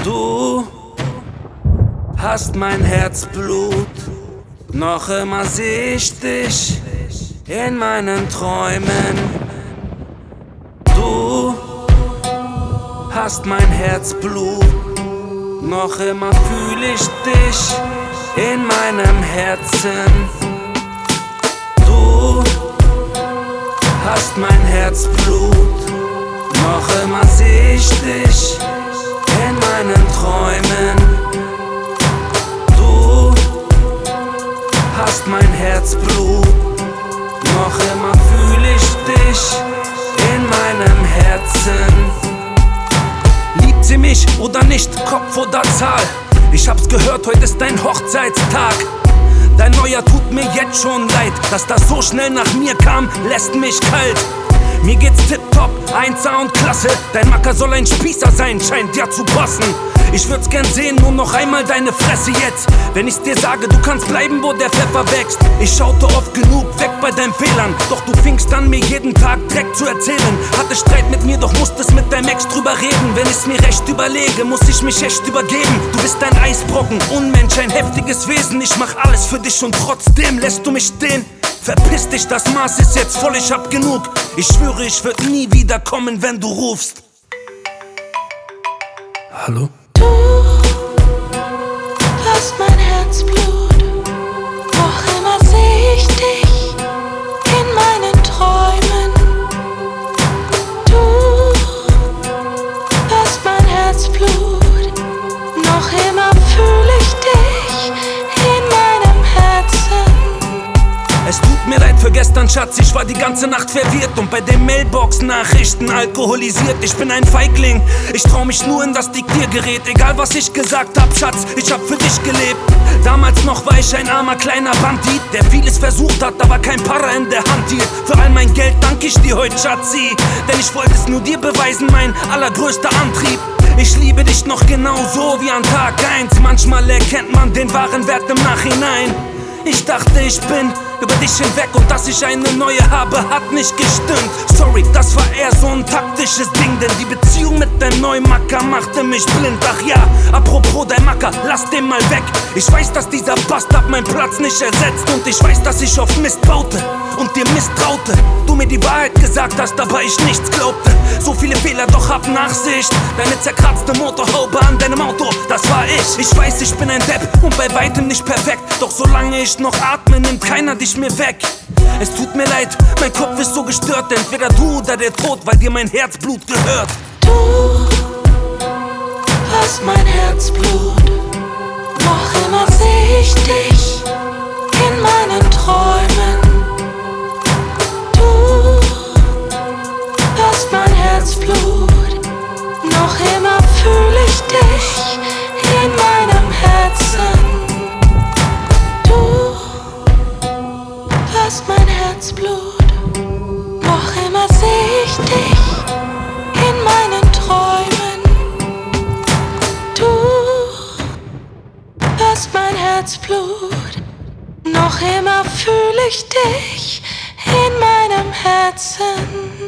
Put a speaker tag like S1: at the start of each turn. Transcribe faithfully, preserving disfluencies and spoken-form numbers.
S1: Du hast mein Herzblut, noch immer seh ich dich in meinen Träumen. Du hast mein Herzblut, noch immer fühl ich dich in meinem Herzen. Du hast mein Herzblut, noch immer seh ich dich in meinen Träumen. Du hast mein Herzblut, noch immer fühl ich dich in meinem Herzen. Liebt sie mich oder nicht, Kopf oder Zahl? Ich hab's gehört, heute ist dein Hochzeitstag. Dein Neuer tut mir jetzt schon leid, dass das so schnell nach mir kam, lässt mich kalt. Mir geht's tipptopp, eins A und klasse. Dein Macker soll ein Spießer sein, scheint ja zu passen. Ich würd's gern sehen, nur noch einmal deine Fresse jetzt. Wenn ich's dir sage, du kannst bleiben, wo der Pfeffer wächst. Ich schaute oft genug weg bei deinen Fehlern, doch du fingst an, mir jeden Tag Dreck zu erzählen. Hatte Streit mit mir, doch musstest mit deinem Ex drüber reden. Wenn ich's mir recht überlege, muss ich mich echt übergeben. Du bist ein Eisbrocken, Unmensch, ein heftiges Wesen. Ich mach alles für dich und trotzdem lässt du mich stehen. Verpiss dich, das Maß ist jetzt voll, ich hab genug. Ich schwöre, ich würd nie wieder kommen, wenn du rufst. Hallo?
S2: Du hast mein Herzblut, noch immer seh ich dich in meinen Träumen. Du hast mein Herzblut, noch immer fühl ich dich in meinem Herzen.
S1: Es tut mir leid für gestern, Schatz, ich war die ganze Nacht verwirrt und bei den Mailbox-Nachrichten alkoholisiert. Ich bin ein Feigling, ich trau mich nur in das Diktiergerät. Egal was ich gesagt hab, Schatz, ich hab für dich gelebt. Damals noch war ich ein armer kleiner Bandit, der vieles versucht hat, aber kein Para in der Hand hielt. Für all mein Geld dank ich dir heute, Schatzi, denn ich wollte es nur dir beweisen, mein allergrößter Antrieb. Ich liebe dich noch genauso wie an Tag eins. Manchmal erkennt man den wahren Wert im Nachhinein. Ich dachte, ich bin über dich hinweg und dass ich eine neue habe, hat nicht gestimmt. Sorry, das war eher so ein taktisches Ding, denn die Beziehung mit deinem neuen Macker machte mich blind. Ach ja, apropos dein Macker, lass den mal weg. Ich weiß, dass dieser Bastard meinen Platz nicht ersetzt und ich weiß, dass ich auf Mist baute und dir misstraute. Du mir die Wahrheit gesagt hast, aber ich nichts glaubte. So viele Fehler, doch hab Nachsicht. Deine zerkratzte Motorhaube an deinem Auto, das war ich. Ich weiß, ich bin ein Depp und bei weitem nicht perfekt, doch solange ich noch atme, nimmt keiner dich mir weg. Es tut mir leid, mein Kopf ist so gestört. Entweder du oder der Tod, weil dir mein Herzblut gehört.
S2: Du hast mein Herzblut, noch immer seh ich dich in meinen Träumen. Du hast mein Herzblut, noch immer fühl ich dich in meinem Herzen. Du hast mein Herzblut, noch immer seh ich dich in meinen Träumen. Du hast mein Herzblut, noch immer fühl ich dich in meinem Herzen.